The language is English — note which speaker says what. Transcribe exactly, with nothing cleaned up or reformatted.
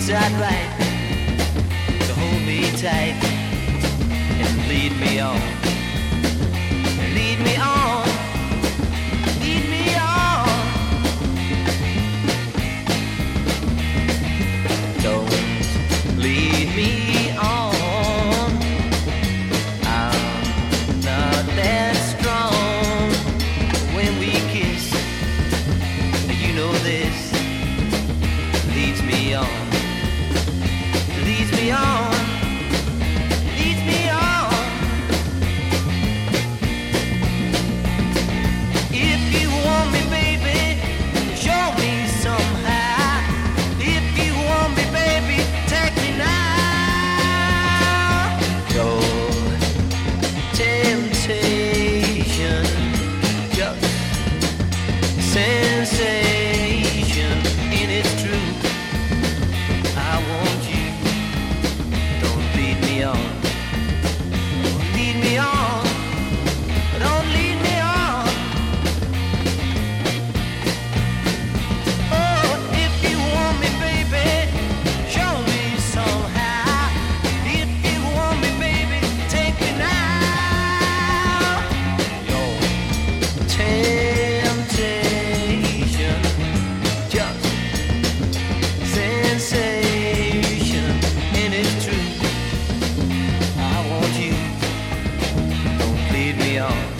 Speaker 1: inside right to hold me tight and lead me on, lead me on, lead me on. Don't lead me on, I'm not that strong. When we kiss, you know this leads me on, leads me on, leads me on. If you want me, baby, show me somehow. If you want me, baby, take me now. Your temptation, just sensation, and it's true. I want you. Don't lead me on. Don't lead me on. Don't lead me on. Oh, if you want me, baby, show me somehow. If you want me, baby, take me now. Your temptation, just sensation, and it's true. I want you. Don't lead me on.